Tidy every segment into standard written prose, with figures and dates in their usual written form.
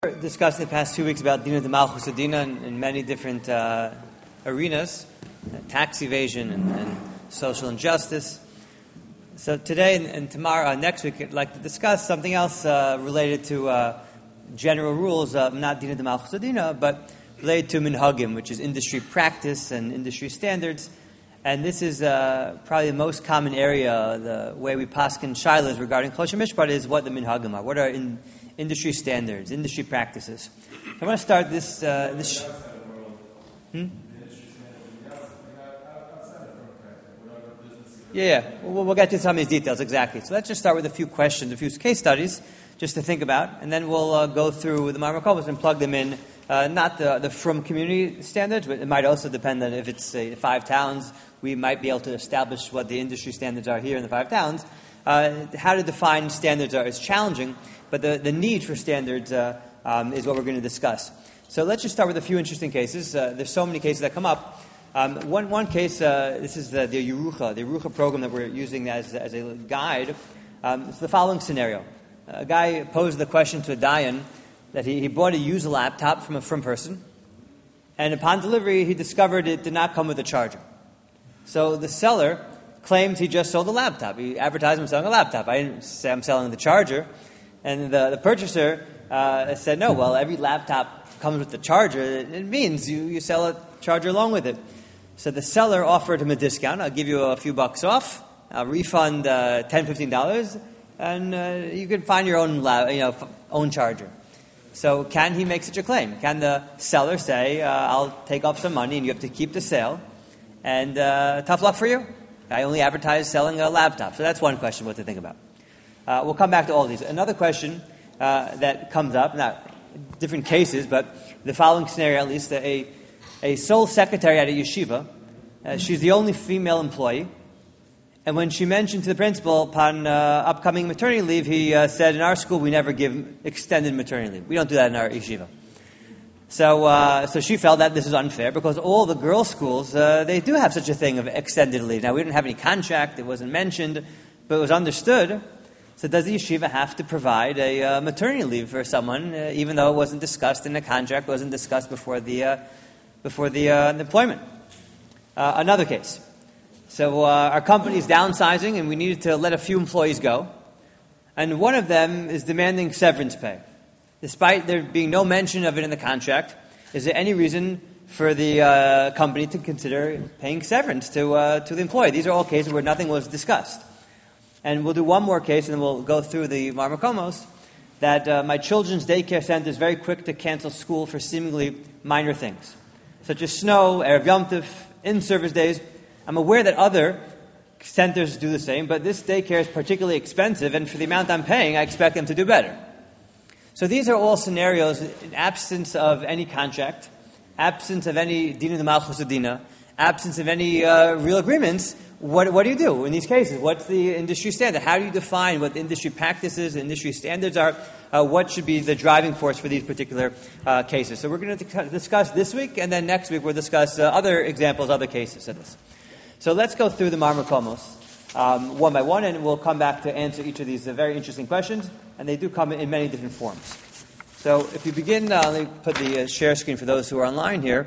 Discussed in the past 2 weeks about Dina de Malchus Adina in many different arenas, tax evasion and social injustice. So today and tomorrow, next week, I'd like to discuss something else related to general rules, not Dina de Malchus Adina, but related to minhagim, which is industry practice and industry standards. And this is probably the most common area, the way we paskin shilas regarding kosher mishpat is what the minhagim are. What are industry standards, industry practices. I want to start this. Yeah. We'll get to some of these details, exactly. So let's just start with a few questions, a few case studies, just to think about, and then we'll go through the Marmar Kovos and plug them in, not the from community standards, but it might also depend on if it's 5 towns, we might be able to establish what the industry standards are here in the 5 towns. How to define standards is challenging, but the need for standards is what we're going to discuss. So let's just start with a few interesting cases. There's so many cases that come up. One case, this is the Yerucha program that we're using as a guide. It's the following scenario. A guy posed the question to a dayan that he bought a used laptop from a frum person, and upon delivery he discovered it did not come with a charger. So the seller claims he just sold a laptop. He advertised him selling a laptop. I didn't say I'm selling the charger. And the purchaser said, no, well, every laptop comes with the charger. It means you sell a charger along with it. So the seller offered him a discount. I'll give you a few bucks off. I'll refund $10, $15, and you can find your own charger. So can he make such a claim? Can the seller say, I'll take off some money and you have to keep the sale, and tough luck for you? I only advertise selling a laptop. So that's one question what to think about. We'll come back to all of these. Another question that comes up, not different cases, but the following scenario at least, a sole secretary at a yeshiva, she's the only female employee, and when she mentioned to the principal upon upcoming maternity leave, he said, in our school we never give extended maternity leave. We don't do that in our yeshiva. So she felt that this is unfair because all the girls' schools, they do have such a thing of extended leave. Now, we didn't have any contract, it wasn't mentioned, but it was understood. So does the yeshiva have to provide a maternity leave for someone, even though it wasn't discussed in the contract, wasn't discussed before the employment? Another case. So our company is downsizing, and we needed to let a few employees go. And one of them is demanding severance pay. Despite there being no mention of it in the contract, is there any reason for the company to consider paying severance to the employee? These are all cases where nothing was discussed. And we'll do one more case, and then we'll go through the Marmar Kovos, that my children's daycare center is very quick to cancel school for seemingly minor things, such as snow, Erev Yom Tov, in-service days. I'm aware that other centers do the same, but this daycare is particularly expensive, and for the amount I'm paying, I expect them to do better. So these are all scenarios in absence of any contract, absence of any Dina de Malchus Adina, absence of any real agreements. What do you do in these cases? What's the industry standard? How do you define what industry practices, industry standards are? What should be the driving force for these particular cases? So we're going to discuss this week, and then next week we'll discuss other examples, other cases of this. So let's go through the Marmar Kovos one by one, and we'll come back to answer each of these very interesting questions, and they do come in many different forms. So if you begin, let me put the share screen for those who are online here.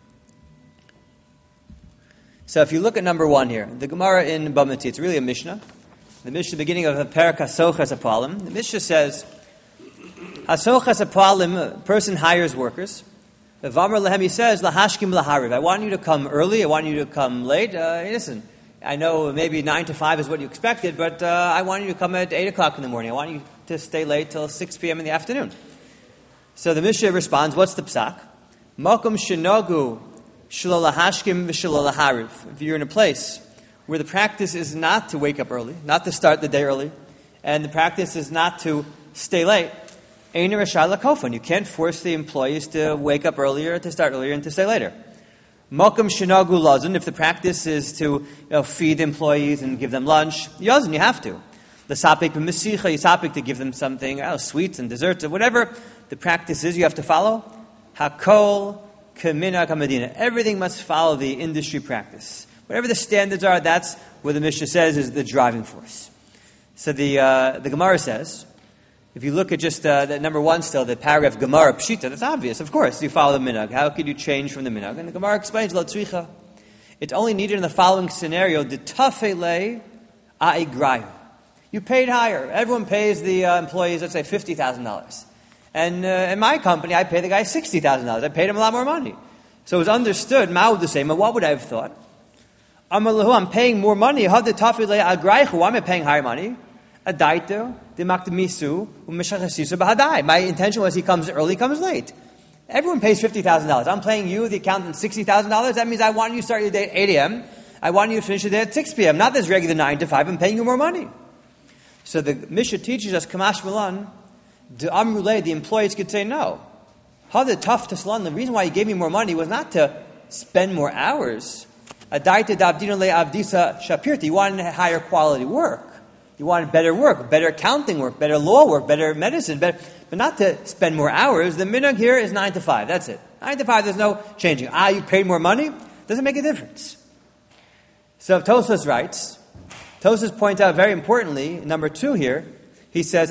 So if you look at number 1 here, the Gemara in Bamati, it's really a Mishnah. The Mishnah, beginning of the Perek HaSochas HaPalim. The Mishnah says, HaSochas HaPalim, a person hires workers. The Vamar Lehem, he says, Lahashkim Lahariv. I want you to come early, I want you to come late. Listen, I know maybe 9 to 5 is what you expected, but I want you to come at 8 o'clock in the morning. I want you to stay late till 6 p.m. in the afternoon. So the Mishnah responds, what's the psak? Makom shenogu shelo lahashkim v'shelo lahariv. If you're in a place where the practice is not to wake up early, not to start the day early, and the practice is not to stay late, ein rashai lakofan. You can't force the employees to wake up earlier, to start earlier, and to stay later. Makom shenogu lazun. If the practice is to feed employees and give them lunch, yazun, you have to. The sapik b'mesicha, yisapik, to give them something, sweets and desserts or whatever the practice is, you have to follow. Hakol kamina kamadina. Everything must follow the industry practice. Whatever the standards are, that's what the Mishnah says is the driving force. So the Gemara says, If you look at just the number one still, the paragraph Gemara Pshita, that's obvious. Of course, you follow the minhag. How could you change from the minhag? And the Gemara explains, Lo tzricha. It's only needed in the following scenario, the tafele a'igrayu. You paid higher. Everyone pays the employees, let's say, $50,000. And in my company, I pay the guy $60,000. I paid him a lot more money. So it was understood, Ma'ud the same, what would I have thought? I'm paying more money. Why am I paying higher money? My intention was he comes early, comes late. Everyone pays $50,000. I'm paying you, the accountant, $60,000. That means I want you to start your day at 8 a.m. I want you to finish your day at 6 p.m. Not this regular 9 to 5. I'm paying you more money. So the Mishnah teaches us, Kamash Milan, the employees could say no. The reason why you gave me more money was not to spend more hours. You wanted higher quality work. You wanted better work, better accounting work, better law work, better medicine, but not to spend more hours. The minhag here is 9 to 5. That's it. 9 to 5, there's no changing. You paid more money? Doesn't make a difference. So Tosfos writes, Tosfos points out very importantly, number 2 here, he says,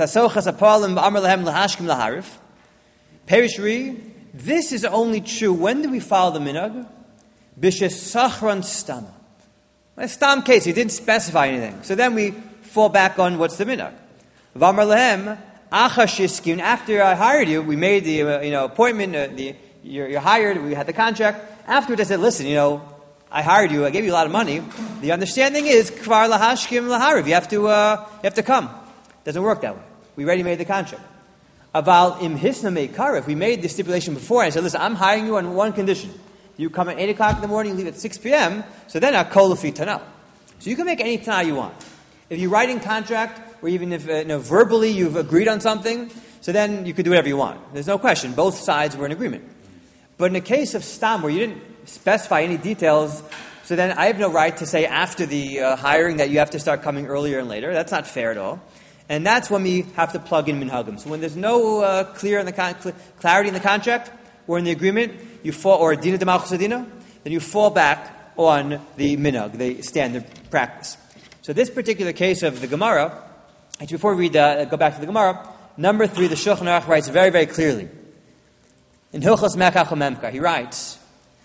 Perishri, this is only true. When do we follow the minhag? B'shesachron stama. A stam case, he didn't specify anything. So then we fall back on what's the minhag. V'amar lehem, achashiskin. After I hired you, we made the appointment. You're hired. We had the contract. Afterwards, I said, listen, I hired you. I gave you a lot of money. The understanding is kvar lahashkim lahariv. You have to come. Doesn't work that way. We already made the contract. Aval im hisna meikar. If we made the stipulation before, and I said, listen, I'm hiring you on one condition. You come at 8 o'clock in the morning, you leave at 6 p.m., so then akol lefi tana. So you can make any tana you want. If you write in contract, or even if verbally you've agreed on something, so then you could do whatever you want. There's no question. Both sides were in agreement. But in the case of stam, where you didn't specify any details, so then I have no right to say after the hiring that you have to start coming earlier and later. That's not fair at all. And that's when we have to plug in minhagim. So when there's no clarity in the contract or in the agreement, you fall, or dina de malchus adina, then you fall back on the minhag, the standard practice. So this particular case of the Gemara, actually before we go back to the Gemara, number 3, the Shulchan Aruch writes very, very clearly. In Hilchos Mekach Memkar, he writes,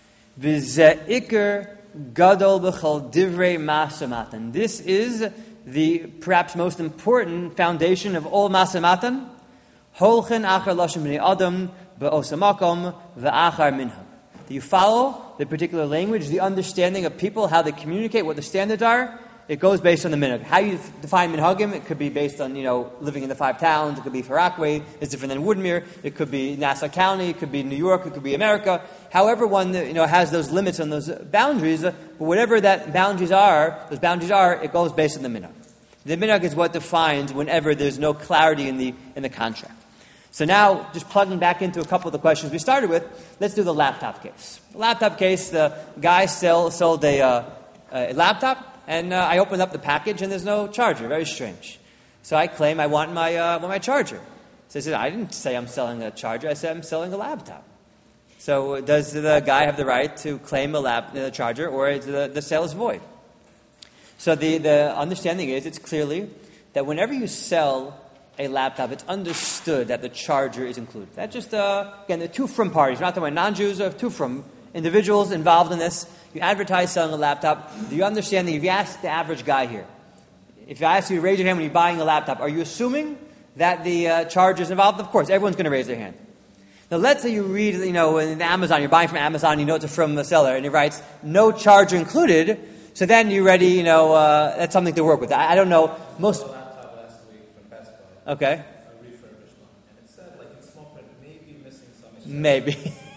V'ze'ikr gadol b'chol divrei masamatan. This is the perhaps most important foundation of all masamatan. Holchen achar lashon b'nei adam b'osamakom v'achar minhag. Do you follow the particular language, the understanding of people, how they communicate, what the standards are? It goes based on the minhag. How you define minhagim, it could be based on, living in the 5 towns. It could be Far Rockaway. It's different than Woodmere. It could be Nassau County. It could be New York. It could be America. However one, has those limits and those boundaries, but whatever that boundaries are, it goes based on the minhag. The minhag is what defines whenever there's no clarity in the contract. So now, just plugging back into a couple of the questions we started with, let's do the laptop case. The laptop case, the guy sold a laptop, and I opened up the package, and there's no charger. Very strange. So I claim I want my charger. So I said, I didn't say I'm selling a charger. I said I'm selling a laptop. So does the guy have the right to claim the charger, or is the sale is void? So the understanding is, it's clearly that whenever you sell a laptop, it's understood that the charger is included. That just, again, the two from parties. We're not talking about non-Jews, or two from individuals involved in this. You advertise selling a laptop. Do you understand that if you ask the average guy here, if I ask you to raise your hand when you're buying a laptop, are you assuming that the charger is involved? Of course, everyone's going to raise their hand. Now, let's say you read, in Amazon, you're buying from Amazon, you know it's from the seller, and it writes, no charger included, so then you're ready, that's something to work with. I don't know, most... laptop last week from Best Buy. Okay. A refurbished one. And it said, in small print, maybe missing some... Maybe.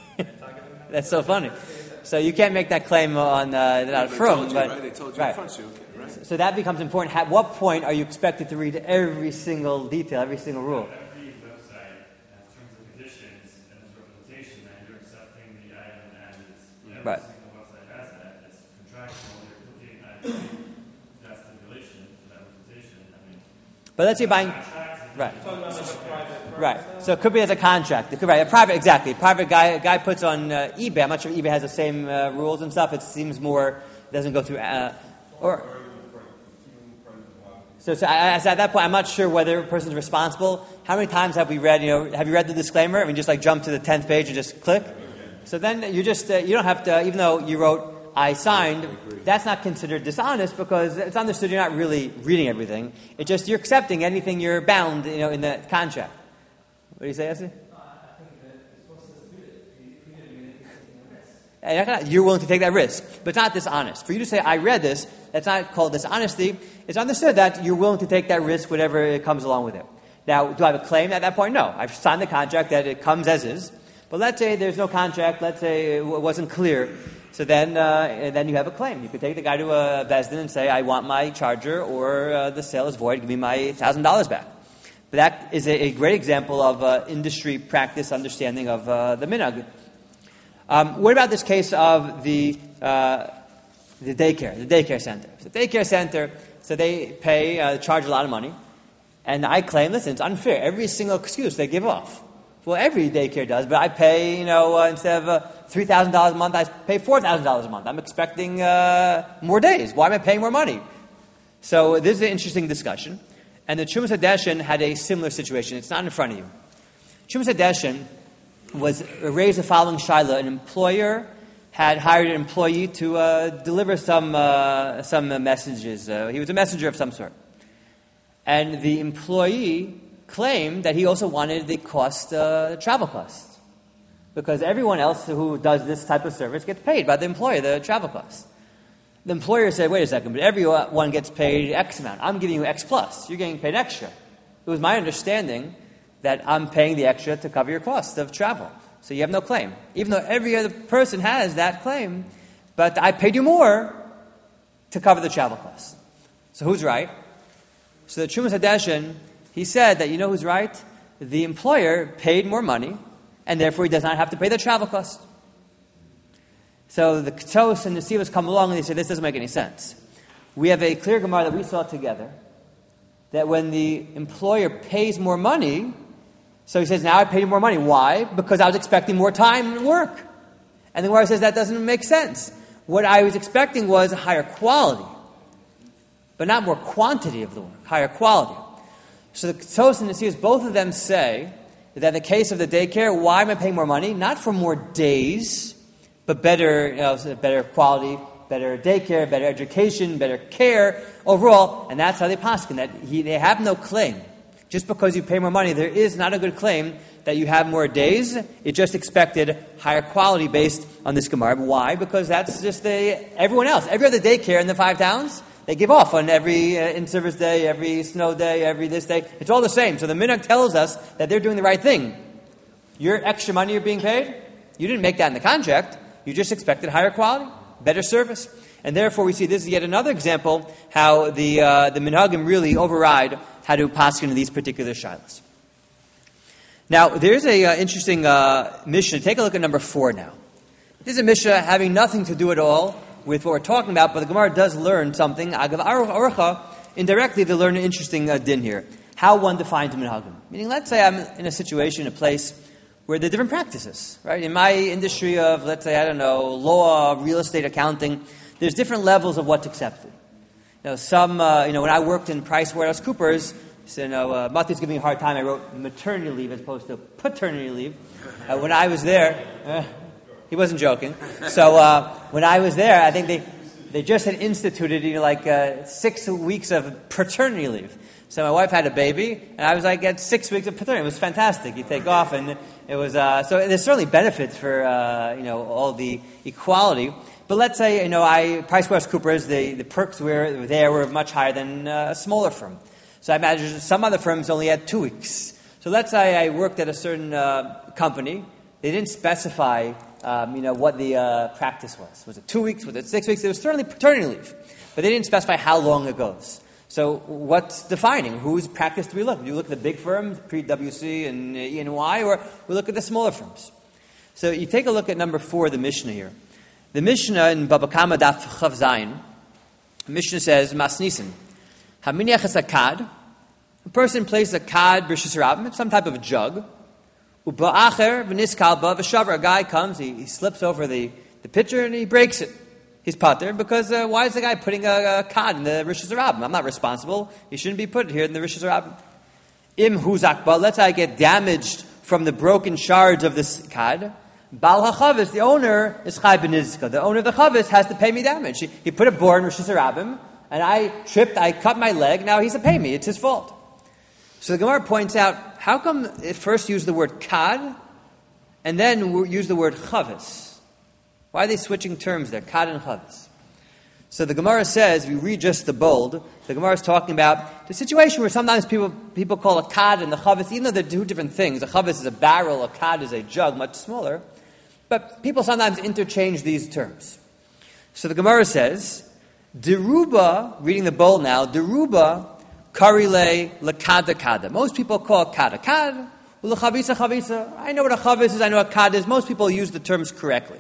That's so funny. So you can't make that claim on not from, but right? They told you in front of you, okay, right? So that becomes important. At what point are you expected to read every single detail, every single rule? Every website has terms and conditions and interpretation, and you're accepting the item as is. Every Right. single website has that. It's contractual. You're looking at that stipulation, that interpretation. But let's say buying, right? Right. So it could be as a contract. It could be a private, exactly. Private guy puts on eBay. I'm not sure if eBay has the same rules and stuff. It seems more doesn't go through or. So at that point, I'm not sure whether a person's responsible. How many times have we read, have you read the disclaimer? I mean, just like jump to the 10th page and just click? So then you just, you don't have to, even though you wrote, I signed, that's not considered dishonest because it's understood you're not really reading everything. It's just you're accepting anything you're bound, in the contract. What do you say, Essie? You're willing to take that risk, but it's not dishonest. For you to say, I read this, that's not called dishonesty. It's understood that you're willing to take that risk, whatever it comes along with it. Now, do I have a claim at that point? No. I've signed the contract that it comes as is. But let's say there's no contract. Let's say it wasn't clear. So then you have a claim. You could take the guy to a Beis Din and say, I want my charger, or the sale is void. Give me my $1,000 back. But that is a great example of industry practice understanding of the minhag. What about this case of the daycare center? So the daycare center, so they charge a lot of money, and I claim, listen, it's unfair. Every single excuse they give off. Well, every daycare does, but I pay, instead of $3,000 a month, I pay $4,000 a month. I'm expecting more days. Why am I paying more money? So this is an interesting discussion, and the Trumas Hadeshin had a similar situation. It's not in front of you. Trumas Hadeshin raised the following shaila. An employer had hired an employee to deliver some messages. He was a messenger of some sort. And the employee claimed that he also wanted the travel cost. Because everyone else who does this type of service gets paid by the employer, the travel cost. The employer said, wait a second, but everyone gets paid X amount. I'm giving you X plus. You're getting paid extra. It was my understanding that I'm paying the extra to cover your cost of travel. So you have no claim. Even though every other person has that claim, but I paid you more to cover the travel costs. So who's right? So the Trumas Hadeshin, he said that, who's right? The employer paid more money, and therefore he does not have to pay the travel cost. So the Ketos and the Sivas come along and they say, this doesn't make any sense. We have a clear Gemara that we saw together, that when the employer pays more money, so he says, now I paid you more money. Why? Because I was expecting more time and work. And the Gemara says that doesn't make sense. What I was expecting was a higher quality, but not more quantity of the work, higher quality. So the Ketos and the Sivas, both of them say that in the case of the daycare, why am I paying more money? Not for more days, but better quality, better daycare, better education, better care overall. And that's how they paskin, that they have no claim. Just because you pay more money, there is not a good claim that you have more days. It just expected higher quality based on this Gemara. Why? Because that's just everyone else. Every other daycare in the 5 towns, they give off on every in-service day, every snow day, every this day. It's all the same. So the minhag tells us that they're doing the right thing. Your extra money you're being paid, you didn't make that in the contract. You just expected higher quality, better service. And therefore we see this is yet another example how the minhagim really override how to paskin in these particular shilas. Now, there's a interesting Mishnah. Take a look at number 4 now. This is a Mishnah having nothing to do at all with what we're talking about, but the Gemara does learn something. Agav Arucha, indirectly they learn an interesting din here. How one defines minhagim. Meaning, let's say I'm in a situation, a place where there are different practices, right? In my industry of, let's say, law, real estate, accounting, there's different levels of what's accepted. When I worked in PricewaterhouseCoopers, Mati's giving me a hard time. I wrote maternity leave as opposed to paternity leave. When I was there, he wasn't joking. So when I was there, I think they just had instituted 6 weeks of paternity leave. So my wife had a baby, and I was at 6 weeks of paternity. It was fantastic. You take off, and it was so. There's certainly benefits for all the equality. But let's say, PricewaterhouseCoopers, the perks were much higher than a smaller firm. So I imagine some other firms only had 2 weeks. So let's say I worked at a certain company. They didn't specify, what the practice was. Was it 2 weeks? Was it 6 weeks? It was certainly paternity leave. But they didn't specify how long it goes. So what's defining? Whose practice do we look? Do you look at the big firms, PwC and E&Y, or we look at the smaller firms? So you take a look at number 4 of the Mishnah here. The Mishnah in Baba Kama Daf Chav Zayin, the Mishnah says, Masnisin, Haminiach akad, a person places a kad b'rishus rabim, some type of a jug, uba'acher v'niskalba v'shavra, a guy comes, he slips over the pitcher and he breaks it. He's pater because why is the guy putting a cod in the Rishus Harabim? I'm not responsible. He shouldn't be put here in the Rishus Harabim. Im huzakba, let's say I get damaged from the broken shards of this cod. Bal hachavis, the owner is chai benizka. The owner of the chavis has to pay me damage. He put a board in Rishus Harabim, and I tripped, I cut my leg, now he's to pay me. It's his fault. So the Gemara points out, how come it first used the word kad, and then use the word chavis? Why are they switching terms there, kad and chavis? So the Gemara says, we read just the bold, the Gemara is talking about the situation where sometimes people call a kad and the chavis, even though they're two different things. A chavis is a barrel, a kad is a jug, much smaller. But people sometimes interchange these terms. So the Gemara says, deruba, reading the bold now, deruba karile lekada kada. Most people call kad a kad, ulechavisa chavisa. I know what a chavis is, I know what a kad is. Most people use the terms correctly.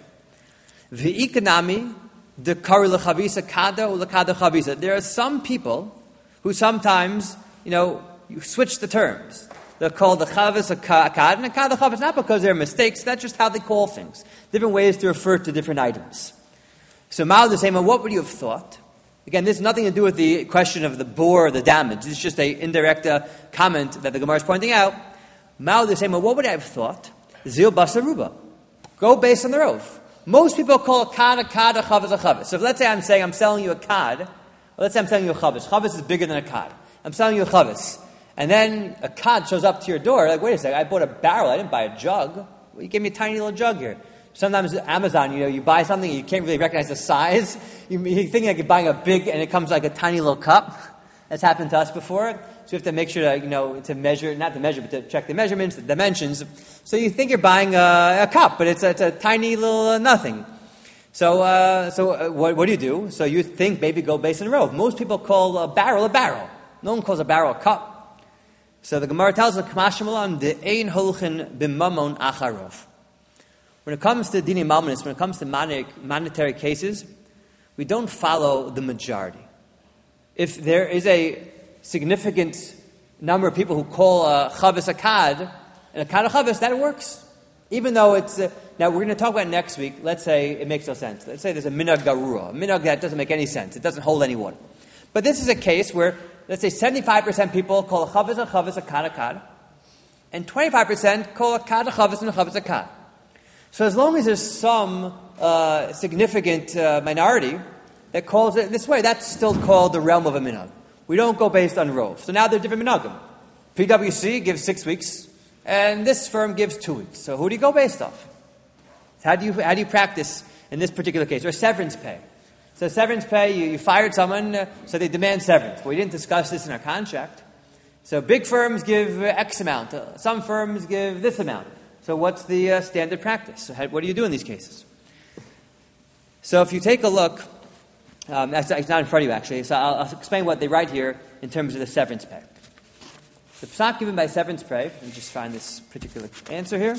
V'ikanami, the kari lechavisa kada ulekada chavisa. There are some people who sometimes, you switch the terms. They'll call the chavis a kad and a kad a chavis, not because they're mistakes, that's just how they call things. Different ways to refer to different items. So Ma'al the same, what would you have thought? Again, this has nothing to do with the question of the bore or the damage. It's just an indirect comment that the Gemara is pointing out. Ma'al the same, what would I have thought? Zil basaruba. Go based on the rove. Most people call a kad, a chavis, a chavis. So if let's say I'm selling you a kad, or let's say I'm selling you a chavis. Chavis is bigger than a kad. I'm selling you a chavis. And then a kad shows up to your door, like, wait a second, I bought a barrel, I didn't buy a jug. Well, you gave me a tiny little jug here. Sometimes Amazon, you buy something, you can't really recognize the size. You think like you're buying a big, and it comes like a tiny little cup. That's happened to us before. So you have to make sure to, to measure, not to measure, but to check the measurements, the dimensions. So you think you're buying a cup, but it's a tiny little nothing. So what do you do? So you think maybe go based on a rove. Most people call a barrel a barrel. No one calls a barrel a cup. So the Gemara tells us, Kamashamalan, the ein holchin b'mamon acharov. When it comes to dini malmonis, when it comes to monetary cases, we don't follow the majority. If there is a significant number of people who call a chavis a kad, and a kad a chavis, that works. Even though it's... now, we're going to talk about next week. Let's say it makes no sense. Let's say there's a minhag garura. A minhag that doesn't make any sense. It doesn't hold any water. But this is a case where, let's say 75% people call a chavis, a kad, and 25% call a kad a chavis, and a chavis a kad. So as long as there's some significant minority that calls it this way, that's still called the realm of a minhag. We don't go based on rove. So now they're different minhagim. PwC gives 6 weeks, and this firm gives 2 weeks. So who do you go based off? How do you practice in this particular case? Or severance pay. So severance pay, you fired someone, so they demand severance. Well, we didn't discuss this in our contract. So big firms give X amount. Some firms give this amount. So what's the standard practice? So what do you do in these cases? So if you take a look, it's not in front of you actually, so I'll explain what they write here in terms of the severance pay. The psak given by severance pay, let me just find this particular answer here,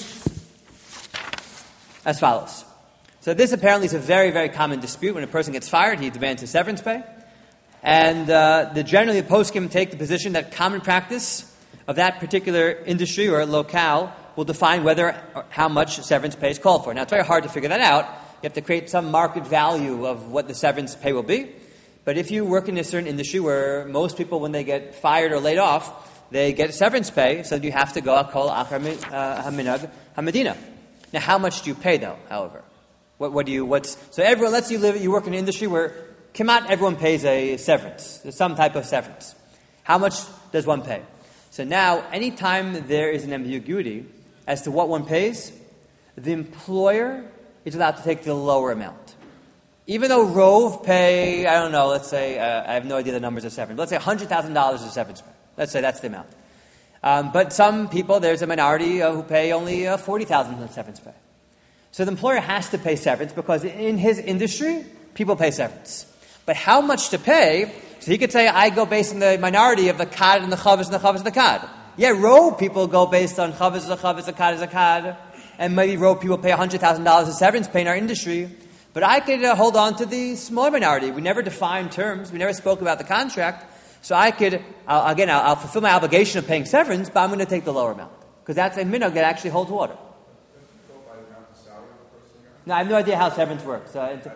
as follows. So this apparently is a very, very common dispute. When a person gets fired, he demands his severance pay. And generally the poskim take the position that common practice of that particular industry or locale will define whether or how much severance pay is called for. Now, it's very hard to figure that out. You have to create some market value of what the severance pay will be. But if you work in a certain industry where most people, when they get fired or laid off, they get severance pay, so you have to go call achar haminag hamadina. Now, how much do you pay, though, however? So everyone, let's say you work in an industry where Kimat, everyone pays a severance. There's some type of severance. How much does one pay? So now, anytime there is an ambiguity as to what one pays, the employer is allowed to take the lower amount. Even though Rove pay, I don't know, let's say, I have no idea the numbers of severance. Let's say $100,000 is severance pay. Let's say that's the amount. But some people, there's a minority who pay only $40,000 in severance pay. So the employer has to pay severance because in his industry, people pay severance. But how much to pay? So he could say, I go based on the minority of the kad and the chavis and the chavis and the kad. Yeah, Rove people go based on chavis is a chavis, a kad is a kad. And maybe Rove people pay $100,000 in severance pay in our industry. But I could hold on to the smaller minority. We never defined terms. We never spoke about the contract. So I'll fulfill my obligation of paying severance, but I'm going to take the lower amount. Because that's a minhag that actually holds water. No, I have no idea how severance works.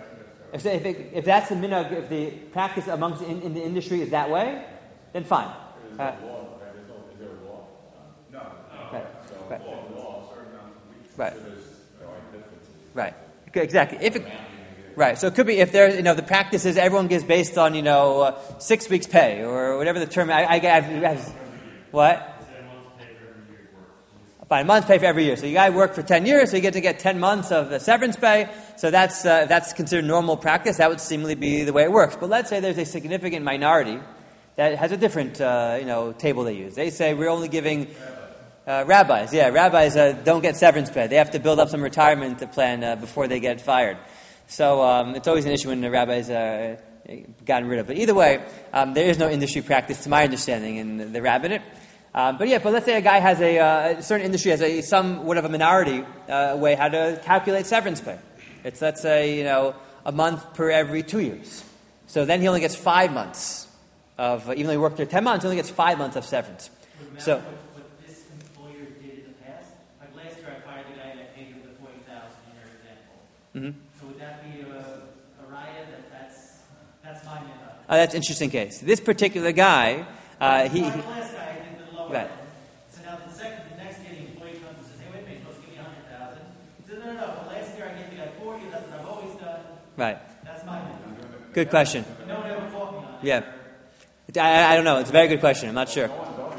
If that's the minhag, if the practice amongst in the industry is that way, then fine. Is there a law? No. Right. Right. Law, certain amount of weeks. Right. So there's differences. Right. Exactly. Right. So it could be if there's the practice is everyone gives based on 6 weeks pay or whatever the term. What? Fine, a month's pay for every year. So you got to work for 10 years, so you get to get 10 months of the severance pay. So that's considered normal practice. That would seemingly be the way it works. But let's say there's a significant minority that has a different table they use. They say we're only giving rabbis. Yeah, rabbis don't get severance pay. They have to build up some retirement plan before they get fired. So it's always an issue when the rabbis are gotten rid of. But either way, there is no industry practice, to my understanding, in the rabbinate. But let's say a guy has a certain industry has somewhat of a minority way how to calculate severance pay. It's, let's say, a month per every 2 years. So then he only gets 5 months of, even though he worked there 10 months, he only gets 5 months of severance. So what this employer did in the past, like last year I fired the guy that paid him the $40,000 in your example. Mm-hmm. So would that be a riot? That's my minhag. That's an interesting case. This particular guy, The last guy did the lower Right. end. So now the next year the employee comes and says, hey, wait a minute, you're supposed to give me $100,000. He says, no, but last year I gave the guy 40, that's what I've always done. right. That's my minhag. Good question. But no one ever fought me on it. Yeah. I don't know. It's a very good question. I'm not sure.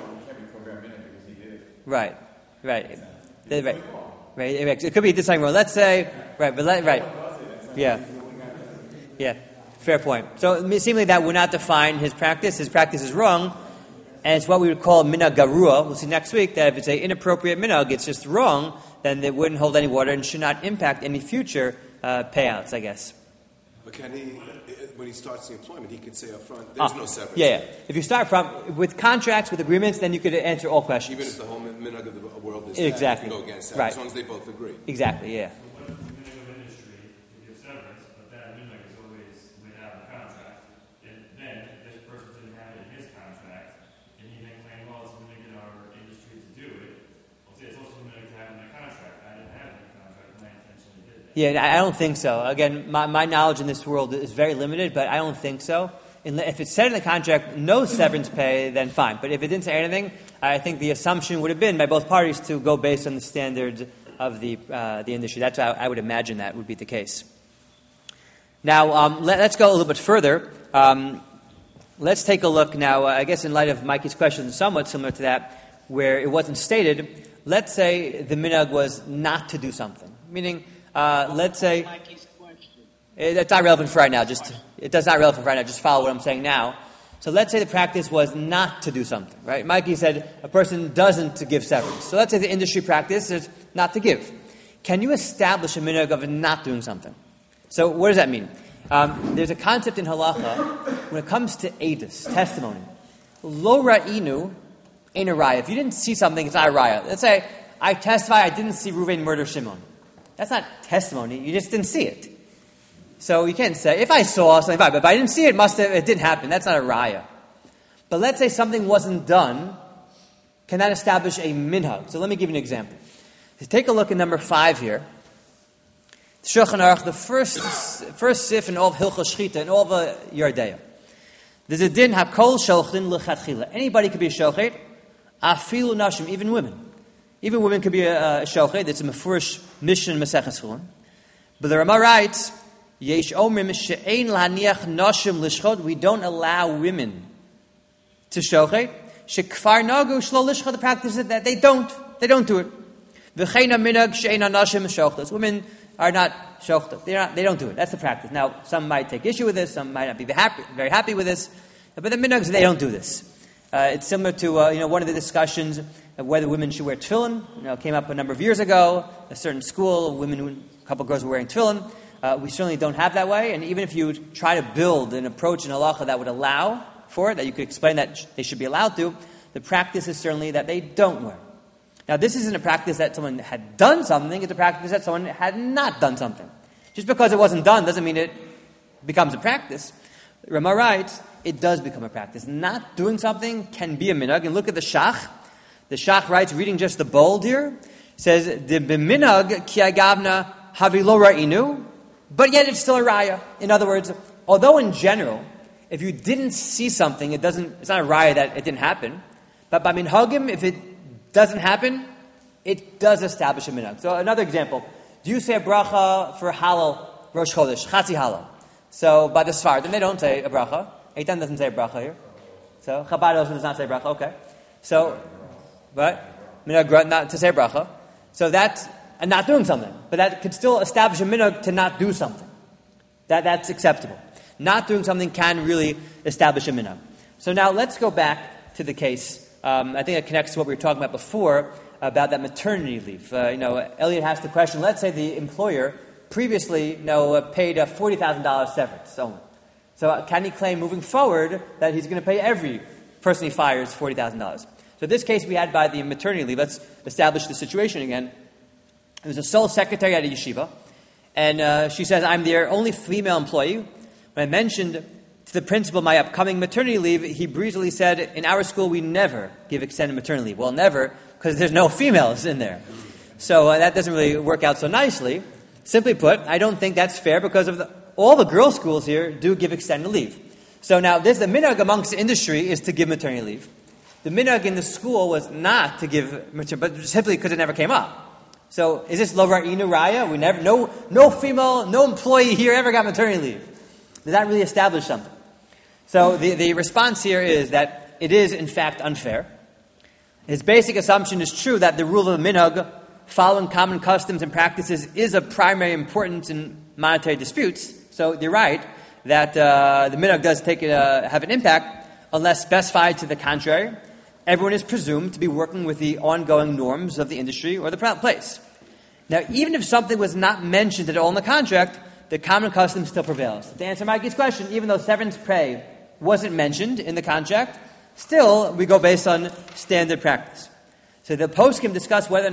Right. Right. It could be this time wrong. Let's say, right. Yeah. Yeah. Fair point. So seemingly that would not define his practice. His practice is wrong, and it's what we would call minhag garua. We'll see next week that if it's an inappropriate minhag, it's just wrong, then it wouldn't hold any water and should not impact any future payouts, I guess. But can he, when he starts the employment, he could say up front, there's no severance. Yeah. If you start with contracts, with agreements, then you could answer all questions. Even if the whole minhag of the world is Exactly. that, you can go against that, Right. as long as they both agree. Exactly, yeah. What if the minhag of industry, if you have severance, but that minhag is always without the contract, and then if this person didn't have it in his contract, and he then claim, well, it's a minhag in our industry to do it, well, it's also a minhag to have in my contract. I didn't have it in the contract, and I intentionally did that. Yeah, I don't think so. Again, my knowledge in this world is very limited, but I don't think so. If it's said in the contract, no severance pay, then fine. But if it didn't say anything, I think the assumption would have been by both parties to go based on the standards of the industry. That's how I would imagine that would be the case. Now, let's go a little bit further. Let's take a look now, I guess in light of Mikey's question, somewhat similar to that, where it wasn't stated. Let's say the minhag was not to do something. Meaning, let's say... Mikey's question. It's not relevant for right now. It's not relevant for right now. Just follow what I'm saying now. So let's say the practice was not to do something, right? Mikey said a person doesn't give severance. So let's say the industry practice is not to give. Can you establish a minhag of not doing something? So what does that mean? There's a concept in halacha when it comes to edus, testimony. Lo ra'inu ain't a raya. If you didn't see something, it's not a raya. Let's say I testify I didn't see Reuven murder Shimon. That's not testimony. You just didn't see it. So you can't say, if I saw something, but if I didn't see it, it didn't happen. That's not a raya. But let's say something wasn't done, can that establish a minhag? So let me give you an example. Take a look at number 5 here. Shulchan Aruch, the first sif in all of Hilchos Shchita, in all of Yardeya. There's a din hakol shochin lechatchila. Anybody could be a shochet, afilu nashim, even women. Even women could be a shochet. It's a mefurish mission Maseches Chulin. But the Rama writes, Yesh omrim she'ein lahaniach nashim lishchot. We don't allow women to shochet. Shekfar nagu shlo lishchot. The practice is that they don't do it. V'cheina minhag she'ein hanashim shochtas. Women are not shochtas. They don't do it. That's the practice. Now, some might take issue with this. Some might not be very happy with this. But the minhags, they don't do this. It's similar to one of the discussions of whether women should wear tefillin. Came up a number of years ago. A certain school, a couple of girls were wearing tefillin. We certainly don't have that way. And even if you try to build an approach in halacha that would allow for it, that you could explain that they should be allowed to, the practice is certainly that they don't wear. Now, this isn't a practice that someone had done something. It's a practice that someone had not done something. Just because it wasn't done doesn't mean it becomes a practice. Rama writes, it does become a practice. Not doing something can be a minhag. And look at the Shach. The Shach writes, reading just the bold here, says, "The b'minhag ki agavna havi lo ra'inu but yet it's still a raya. In other words, although in general, if you didn't see something, it's not a raya that it didn't happen. But by minhagim, if it doesn't happen, it does establish a minhag. So another example, do you say a bracha for halal Rosh Chodesh, Chatzi halal? So by the Sfardim, they don't say a bracha. Eitan doesn't say a bracha here. So Chabad also does not say a bracha. Okay. So, right? Minhag not to say a bracha. So that's and not doing something. But that could still establish a minhag to not do something. That's acceptable. Not doing something can really establish a minhag. So now let's go back to the case. I think it connects to what we were talking about before about that maternity leave. Elliot asked the question, let's say the employer previously paid a $40,000 severance only. So can he claim moving forward that he's going to pay every person he fires $40,000? So in this case we had by the maternity leave, let's establish the situation again. It was a sole secretary at a yeshiva, and she says, I'm their only female employee. When I mentioned to the principal my upcoming maternity leave, he breezily said, in our school we never give extended maternity leave. Well, never, because there's no females in there. So that doesn't really work out so nicely. Simply put, I don't think that's fair because all the girls' schools here do give extended leave. So now the minhag amongst the industry is to give maternity leave. The minhag in the school was not to give maternity, but simply because it never came up. So is this lo ra'inu raya? We never, no female, no employee here ever got maternity leave. Does that really establish something? So the response here is that it is in fact unfair. His basic assumption is true that the rule of the minhag, following common customs and practices, is of primary importance in monetary disputes. So you're right that the minhag does have an impact unless specified to the contrary. Everyone is presumed to be working with the ongoing norms of the industry or the place. Now, even if something was not mentioned at all in the contract, the common custom still prevails. To answer Mikey's question, even though severance pay wasn't mentioned in the contract, still we go based on standard practice. So the poskim discuss whether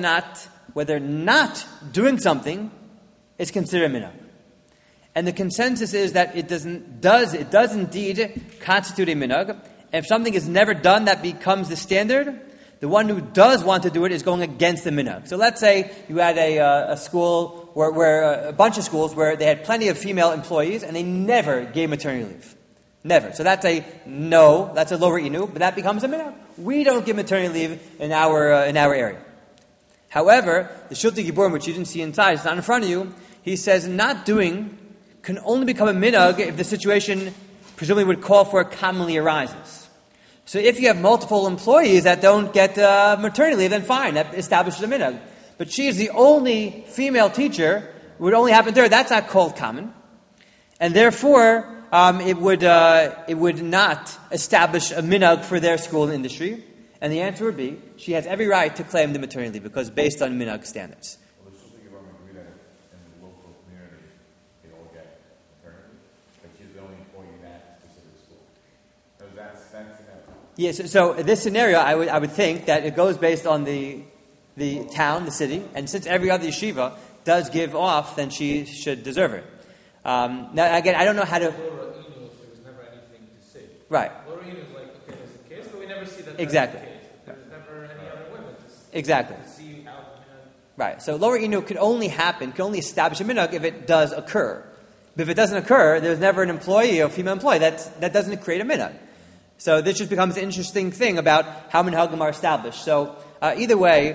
not doing something is considered minhag. And the consensus is that it does indeed constitute a minhag. And if something is never done, that becomes the standard. The one who does want to do it is going against the minhag. So let's say you had a school where a bunch of schools where they had plenty of female employees and they never gave maternity leave. Never. So that's a lo ra'inu, but that becomes a minhag. We don't give maternity leave in our area. However, the Shulti Giburim, which you didn't see inside, it's not in front of you, he says not doing can only become a minhag if the situation presumably would call for it commonly arises. So if you have multiple employees that don't get maternity leave, then fine, that establishes a minhag. But she is the only female teacher, it would only happen to her, that's not called common. And therefore, it would not establish a minhag for their school and industry. And the answer would be, she has every right to claim the maternity leave because based on minhag standards. Well, the Shulti Giburim agree that in the local community, they all get maternity leave, but she's the only employee in that specific school. So that's Yes. So this scenario, I would think that it goes based on the town, the city, and since every other yeshiva does give off, then she should deserve it. Now, again, I don't know how to. Lo ra'inu, if there was never anything to say. Right. Lo ra'inu is like, okay, there's a case, but we never see that. Exactly. That's the case. There's never any other witness. Exactly. To see out. Right. So lower inu could only establish a minhag if it does occur. But if it doesn't occur, there's never an employee or female employee. That doesn't create a minhag. So this just becomes an interesting thing about how minhagim are established. So either way,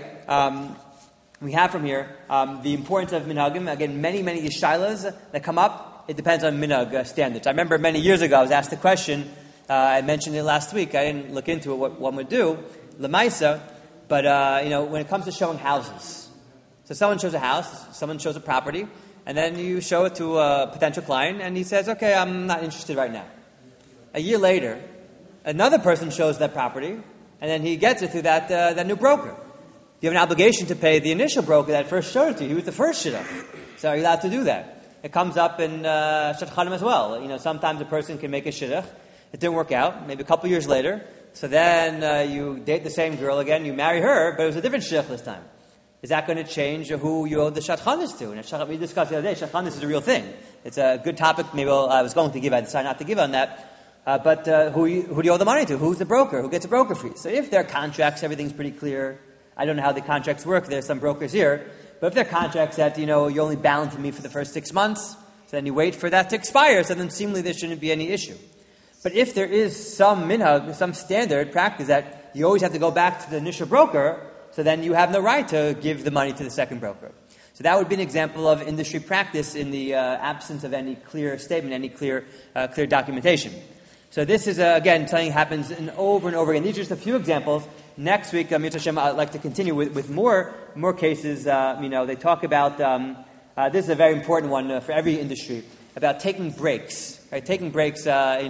we have from here the importance of minhagim. Again, many yeshaylas that come up. It depends on minhag standards. I remember many years ago I was asked a question. I mentioned it last week. I didn't look into it, what one would do, lemaisa. But when it comes to showing houses, so someone shows a house, someone shows a property, and then you show it to a potential client, and he says, "Okay, I'm not interested right now." A year later, another person shows that property, and then he gets it through that new broker. You have an obligation to pay the initial broker that first showed it to you. He was the first shidduch. So are you allowed to do that? It comes up in shidduchanim as well. Sometimes a person can make a shidduch. It didn't work out. Maybe a couple years later. So then you date the same girl again. You marry her, but it was a different shidduch this time. Is that going to change who you owe the shadchanis to? And we discussed the other day, shadchanis is a real thing. It's a good topic. Maybe I was going to give. I decided not to give on that. But who do you owe the money to? Who's the broker? Who gets a broker fee? So if there are contracts, everything's pretty clear. I don't know how the contracts work. There's some brokers here. But if there are contracts that, you only balance me for the first 6 months, So then you wait for that to expire, so then seemingly there shouldn't be any issue. But if there is some minhag, some standard practice that you always have to go back to the initial broker, so then you have no right to give the money to the second broker. So that would be an example of industry practice in the absence of any clear statement, any clear documentation. So this is, again, something that happens over and over again. These are just a few examples. Next week, Mitzvah Hashem, I'd like to continue with more cases. They talk about, this is a very important one for every industry, about taking breaks. Right? Taking breaks, checking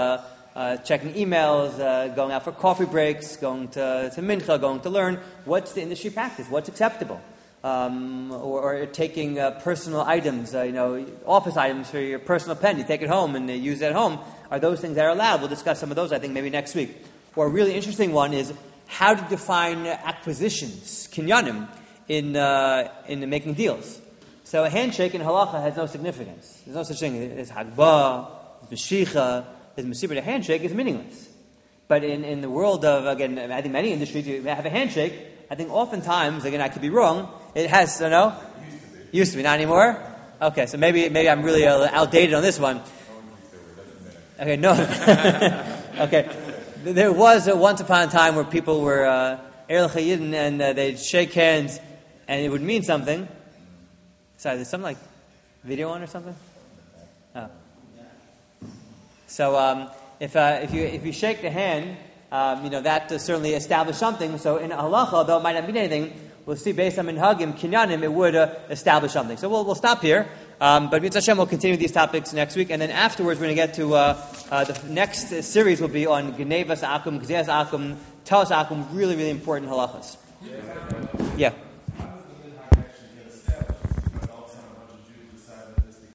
emails, going out for coffee breaks, going to mincha, going to learn. What's the industry practice? What's acceptable? Or taking personal items, office items for your personal pen. You take it home and you use it at home. Are those things that are allowed? We'll discuss some of those, I think, maybe next week. Or a really interesting one is how to define acquisitions, kinyanim, in making deals. So a handshake in halacha has no significance. There's no such thing as hagbah, meshicha, as masibah. A handshake is meaningless. But in the world of, again, I think many industries, you have a handshake. I think oftentimes, again, I could be wrong, it has, Used to be, not anymore? Okay, so maybe I'm really outdated on this one. Okay, no. Okay. There was once upon a time where people were Erel Chayidin and they'd shake hands and it would mean something. Sorry, there's some video on or something? Oh. So if you shake the hand, that certainly established something. So in halacha, though it might not mean anything, we'll see based on minhagim, kinyanim, it would establish something. So we'll stop here. But Mitzvah Hashem will continue these topics next week, and then afterwards we're going to get to the next series will be on Genevas Akum, Gzeas Akum, Taos Akum, really, really important halachas. Yeah.